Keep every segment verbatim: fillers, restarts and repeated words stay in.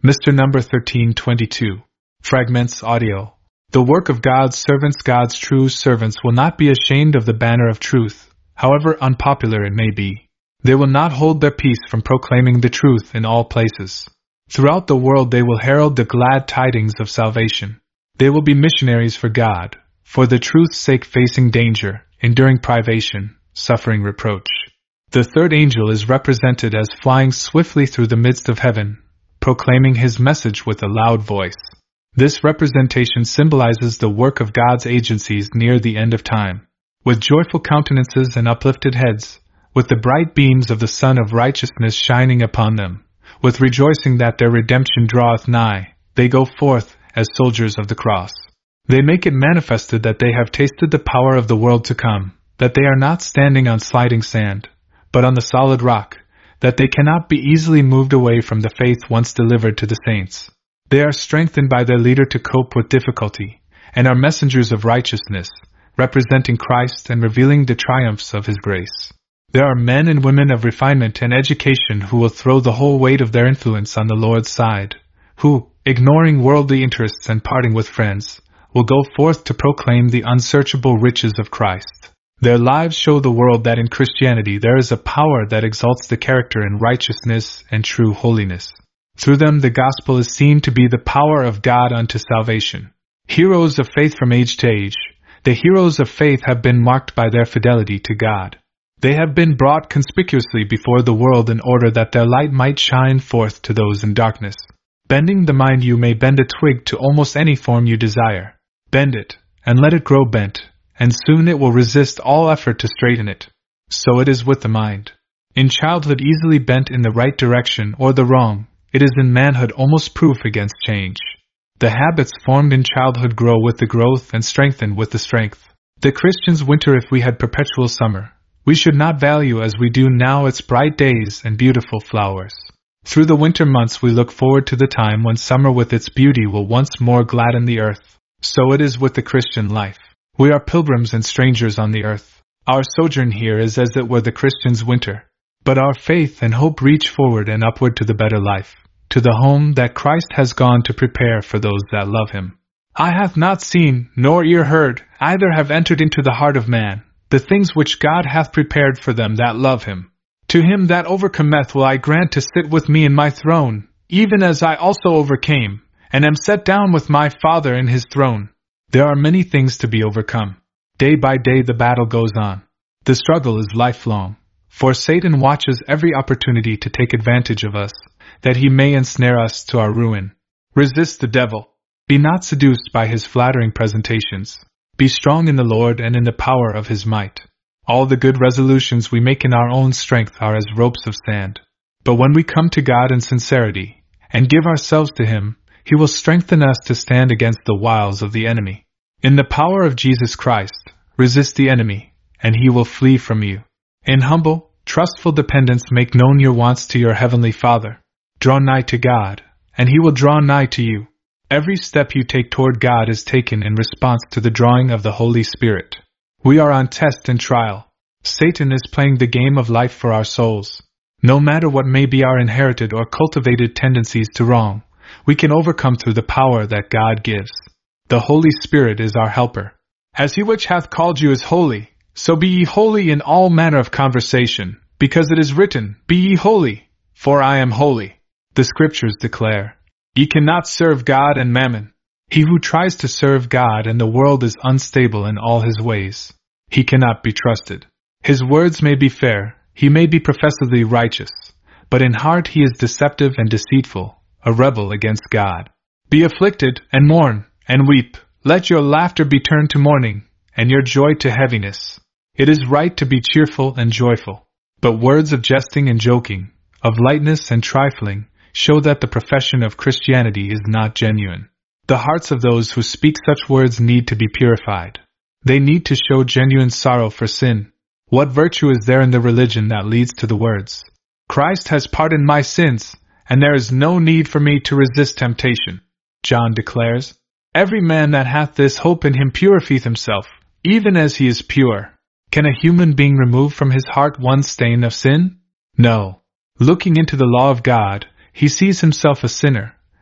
Mister Number thirteen twenty-two. Fragments Audio. The work of God's servants. God's true servants will not be ashamed of the banner of truth, however unpopular it may be. They will not hold their peace from proclaiming the truth in all places. Throughout the world they will herald the glad tidings of salvation. They will be missionaries for God, for the truth's sake, facing danger, enduring privation, suffering reproach. The third angel is represented as flying swiftly through the midst of heaven, proclaiming his message with a loud voice. This representation symbolizes the work of God's agencies near the end of time. With joyful countenances and uplifted heads, with the bright beams of the sun of righteousness shining upon them, with rejoicing that their redemption draweth nigh, they go forth as soldiers of the cross. They make it manifested that they have tasted the power of the world to come, that they are not standing on sliding sand, but on the solid rock, that they cannot be easily moved away from the faith once delivered to the saints. They are strengthened by their leader to cope with difficulty, and are messengers of righteousness, representing Christ and revealing the triumphs of His grace. There are men and women of refinement and education who will throw the whole weight of their influence on the Lord's side, who, ignoring worldly interests and parting with friends, will go forth to proclaim the unsearchable riches of Christ. Their lives show the world that in Christianity there is a power that exalts the character in righteousness and true holiness. Through them the gospel is seen to be the power of God unto salvation. Heroes of faith from age to age, the heroes of faith have been marked by their fidelity to God. They have been brought conspicuously before the world in order that their light might shine forth to those in darkness. Bending the mind, you may bend a twig to almost any form you desire. Bend it, and let it grow bent, and soon it will resist all effort to straighten it. So it is with the mind. In childhood easily bent in the right direction or the wrong, it is in manhood almost proof against change. The habits formed in childhood grow with the growth and strengthen with the strength. The Christian's winter, if we had perpetual summer, we should not value as we do now its bright days and beautiful flowers. Through the winter months we look forward to the time when summer with its beauty will once more gladden the earth. So it is with the Christian life. We are pilgrims and strangers on the earth. Our sojourn here is as it were the Christian's winter. But our faith and hope reach forward and upward to the better life, to the home that Christ has gone to prepare for those that love Him. Eye hath not seen, nor ear heard, either have entered into the heart of man, the things which God hath prepared for them that love Him. To him that overcometh will I grant to sit with me in my throne, even as I also overcame, and am set down with my Father in His throne. There are many things to be overcome. Day by day the battle goes on. The struggle is lifelong. For Satan watches every opportunity to take advantage of us, that he may ensnare us to our ruin. Resist the devil. Be not seduced by his flattering presentations. Be strong in the Lord and in the power of His might. All the good resolutions we make in our own strength are as ropes of sand. But when we come to God in sincerity, and give ourselves to Him, He will strengthen us to stand against the wiles of the enemy. In the power of Jesus Christ, resist the enemy, and he will flee from you. In humble, trustful dependence make known your wants to your heavenly Father. Draw nigh to God, and He will draw nigh to you. Every step you take toward God is taken in response to the drawing of the Holy Spirit. We are on test and trial. Satan is playing the game of life for our souls. No matter what may be our inherited or cultivated tendencies to wrong, we can overcome through the power that God gives. The Holy Spirit is our helper. As He which hath called you is holy, so be ye holy in all manner of conversation, because it is written, Be ye holy, for I am holy. The Scriptures declare, Ye cannot serve God and mammon. He who tries to serve God and the world is unstable in all his ways. He cannot be trusted. His words may be fair, he may be professedly righteous, but in heart he is deceptive and deceitful, a rebel against God. Be afflicted, and mourn, and weep. Let your laughter be turned to mourning, and your joy to heaviness. It is right to be cheerful and joyful. But words of jesting and joking, of lightness and trifling, show that the profession of Christianity is not genuine. The hearts of those who speak such words need to be purified. They need to show genuine sorrow for sin. What virtue is there in the religion that leads to the words, Christ has pardoned my sins, and there is no need for me to resist temptation? John declares, Every man that hath this hope in Him purifieth himself, even as he is pure. Can a human being remove from his heart one stain of sin? No. Looking into the law of God, he sees himself a sinner,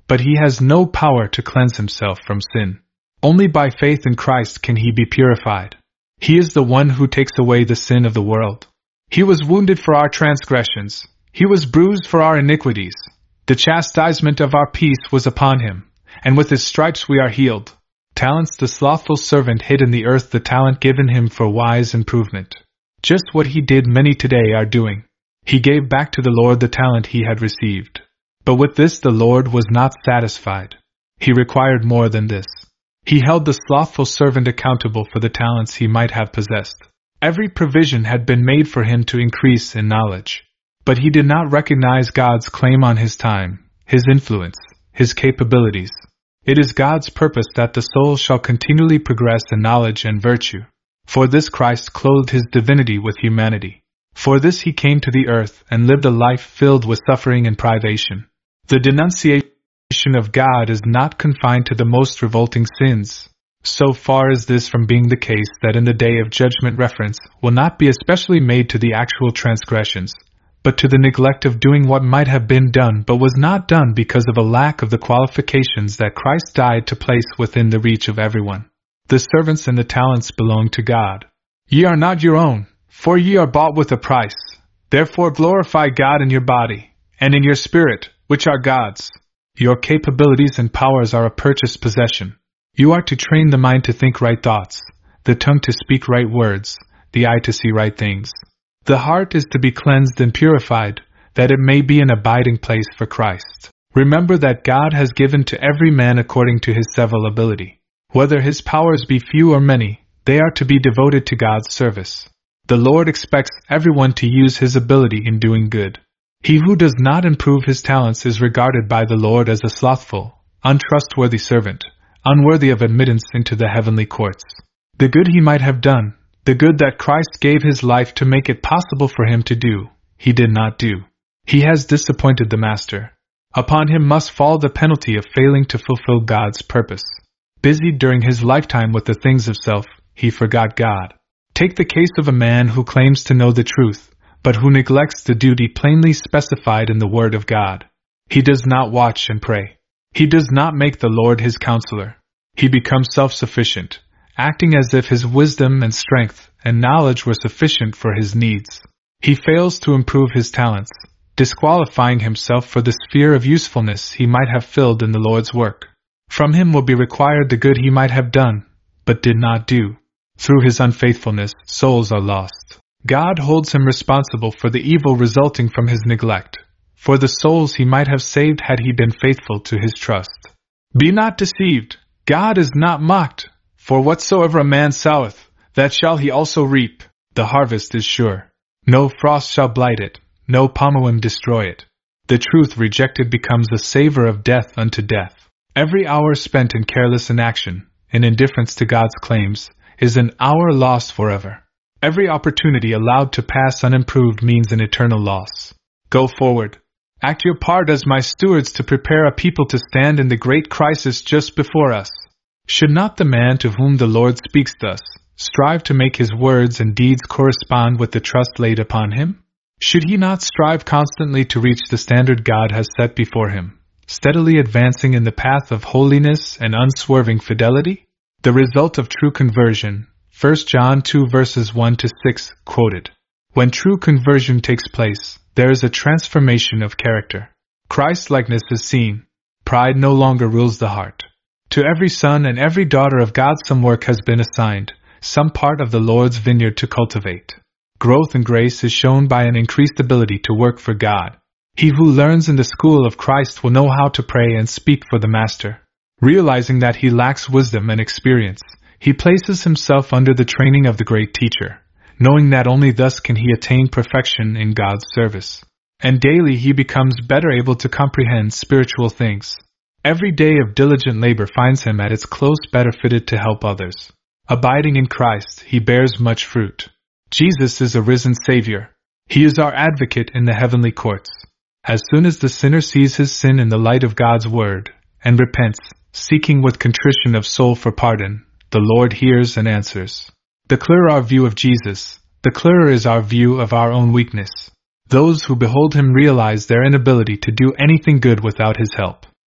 but he has no power to cleanse himself from sin. Only by faith in Christ can he be purified. He is the one who takes away the sin of the world. He was wounded for our transgressions, he was bruised for our iniquities. The chastisement of our peace was upon him, and with his stripes we are healed. Talents the slothful servant hid in the earth, the talent given him for wise improvement. Just what he did many today are doing. He gave back to the Lord the talent he had received. But with this the Lord was not satisfied. He required more than this. He held the slothful servant accountable for the talents he might have possessed. Every provision had been made for him to increase in knowledge. But he did not recognize God's claim on his time, his influence, his capabilities. It is God's purpose that the soul shall continually progress in knowledge and virtue. For this Christ clothed his divinity with humanity. For this he came to the earth and lived a life filled with suffering and privation. The denunciation of God is not confined to the most revolting sins. So far is this from being the case that in the day of judgment reference will not be especially made to the actual transgressions, but to the neglect of doing what might have been done but was not done because of a lack of the qualifications that Christ died to place within the reach of everyone. The servants and the talents belong to God. Ye are not your own, for ye are bought with a price. Therefore glorify God in your body, and in your spirit, which are God's. Your capabilities and powers are a purchased possession. You are to train the mind to think right thoughts, the tongue to speak right words, the eye to see right things. The heart is to be cleansed and purified, that it may be an abiding place for Christ. Remember that God has given to every man according to his several ability. Whether his powers be few or many, they are to be devoted to God's service. The Lord expects everyone to use his ability in doing good. He who does not improve his talents is regarded by the Lord as a slothful, untrustworthy servant, unworthy of admittance into the heavenly courts. The good he might have done, the good that Christ gave his life to make it possible for him to do, he did not do. He has disappointed the Master. Upon him must fall the penalty of failing to fulfill God's purpose. Busied during his lifetime with the things of self, he forgot God. Take the case of a man who claims to know the truth, but who neglects the duty plainly specified in the Word of God. He does not watch and pray. He does not make the Lord his counselor. He becomes self-sufficient, acting as if his wisdom and strength and knowledge were sufficient for his needs. He fails to improve his talents, disqualifying himself for the sphere of usefulness he might have filled in the Lord's work. From him will be required the good he might have done, but did not do. Through his unfaithfulness, souls are lost. God holds him responsible for the evil resulting from his neglect, for the souls he might have saved had he been faithful to his trust. Be not deceived, God is not mocked. For whatsoever a man soweth, that shall he also reap. The harvest is sure. No frost shall blight it, no pomegranate destroy it. The truth rejected becomes the savor of death unto death. Every hour spent in careless inaction, in indifference to God's claims, is an hour lost forever. Every opportunity allowed to pass unimproved means an eternal loss. Go forward. Act your part as my stewards to prepare a people to stand in the great crisis just before us. Should not the man to whom the Lord speaks thus strive to make his words and deeds correspond with the trust laid upon him? Should he not strive constantly to reach the standard God has set before him, steadily advancing in the path of holiness and unswerving fidelity? The result of true conversion, First John two verses one to six, quoted. When true conversion takes place, there is a transformation of character. Christ-likeness is seen. Pride no longer rules the heart. To every son and every daughter of God some work has been assigned, some part of the Lord's vineyard to cultivate. Growth in grace is shown by an increased ability to work for God. He who learns in the school of Christ will know how to pray and speak for the Master. Realizing that he lacks wisdom and experience, he places himself under the training of the great teacher, knowing that only thus can he attain perfection in God's service. And daily he becomes better able to comprehend spiritual things. Every day of diligent labor finds him at its close better fitted to help others. Abiding in Christ, he bears much fruit. Jesus is a risen Savior. He is our advocate in the heavenly courts. As soon as the sinner sees his sin in the light of God's word, and repents, seeking with contrition of soul for pardon, the Lord hears and answers. The clearer our view of Jesus, the clearer is our view of our own weakness. Those who behold him realize their inability to do anything good without his help.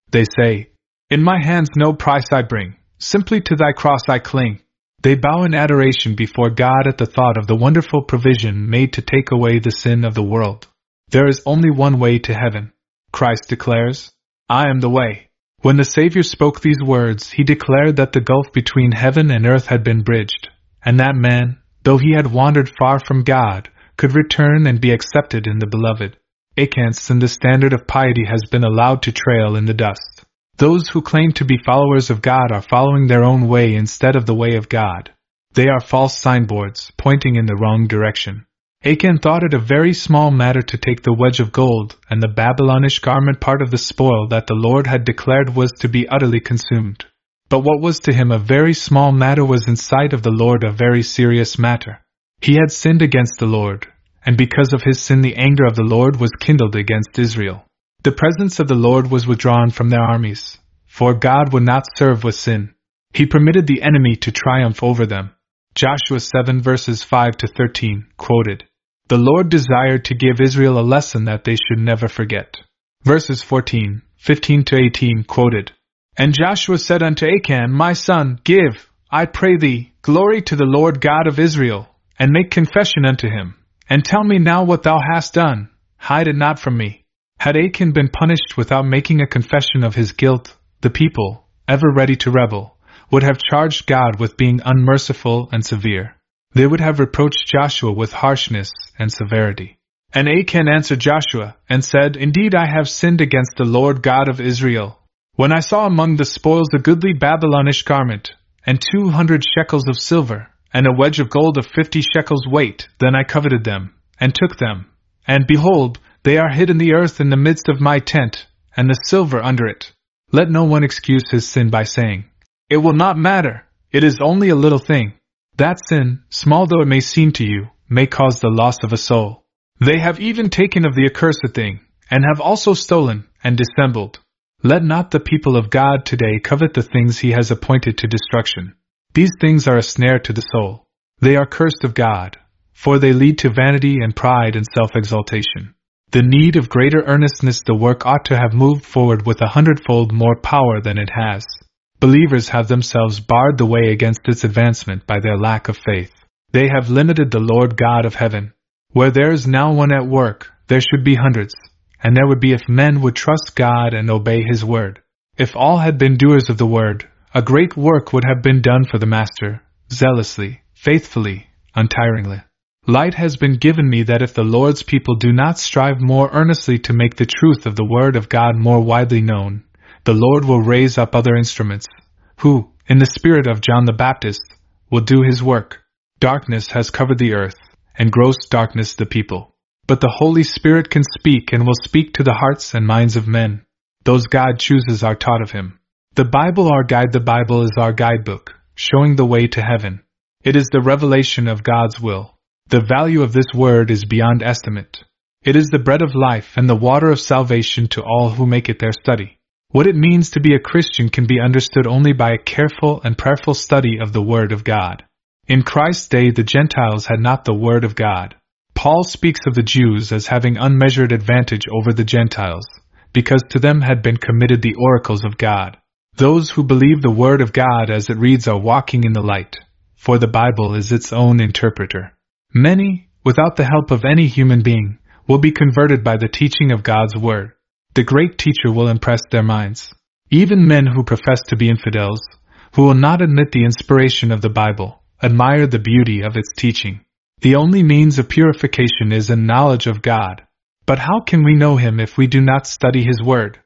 They say, "In my hands no price I bring, simply to thy cross I cling." They bow in adoration before God at the thought of the wonderful provision made to take away the sin of the world. There is only one way to heaven. Christ declares, "I am the way." When the Savior spoke these words, he declared that the gulf between heaven and earth had been bridged, and that man, though he had wandered far from God, could return and be accepted in the Beloved. Against and the standard of piety has been allowed to trail in the dust. Those who claim to be followers of God are following their own way instead of the way of God. They are false signboards, pointing in the wrong direction. Achan thought it a very small matter to take the wedge of gold and the Babylonish garment, part of the spoil that the Lord had declared was to be utterly consumed. But what was to him a very small matter was in sight of the Lord a very serious matter. He had sinned against the Lord, and because of his sin the anger of the Lord was kindled against Israel. The presence of the Lord was withdrawn from their armies, for God would not serve with sin. He permitted the enemy to triumph over them. Joshua seven verses five to thirteen, quoted. The Lord desired to give Israel a lesson that they should never forget. Verses fourteen, fifteen to eighteen, quoted. And Joshua said unto Achan, My son, give, I pray thee, glory to the Lord God of Israel, and make confession unto him, and tell me now what thou hast done, hide it not from me. Had Achan been punished without making a confession of his guilt, the people, ever ready to rebel, would have charged God with being unmerciful and severe. They would have reproached Joshua with harshness and severity. And Achan answered Joshua, and said, Indeed I have sinned against the Lord God of Israel. When I saw among the spoils a goodly Babylonish garment, and two hundred shekels of silver, and a wedge of gold of fifty shekels weight, then I coveted them, and took them. And behold, they are hid in the earth in the midst of my tent, and the silver under it. Let no one excuse his sin by saying, It will not matter, it is only a little thing. That sin, small though it may seem to you, may cause the loss of a soul. They have even taken of the accursed thing, and have also stolen, and dissembled. Let not the people of God today covet the things he has appointed to destruction. These things are a snare to the soul. They are cursed of God, for they lead to vanity and pride and self-exaltation. The need of greater earnestness, the work ought to have moved forward with a hundredfold more power than it has. Believers have themselves barred the way against its advancement by their lack of faith. They have limited the Lord God of heaven. Where there is now one at work, there should be hundreds, and there would be if men would trust God and obey His word. If all had been doers of the word, a great work would have been done for the Master, zealously, faithfully, untiringly. Light has been given me that if the Lord's people do not strive more earnestly to make the truth of the word of God more widely known, the Lord will raise up other instruments, who, in the spirit of John the Baptist, will do His work. Darkness has covered the earth, and gross darkness the people. But the Holy Spirit can speak and will speak to the hearts and minds of men. Those God chooses are taught of Him. The Bible our guide The Bible is our guidebook, showing the way to heaven. It is the revelation of God's will. The value of this word is beyond estimate. It is the bread of life and the water of salvation to all who make it their study. What it means to be a Christian can be understood only by a careful and prayerful study of the Word of God. In Christ's day the Gentiles had not the Word of God. Paul speaks of the Jews as having unmeasured advantage over the Gentiles, because to them had been committed the oracles of God. Those who believe the Word of God as it reads are walking in the light, for the Bible is its own interpreter. Many, without the help of any human being, will be converted by the teaching of God's Word. The great teacher will impress their minds. Even men who profess to be infidels, who will not admit the inspiration of the Bible, admire the beauty of its teaching. The only means of purification is in knowledge of God. But how can we know Him if we do not study His Word?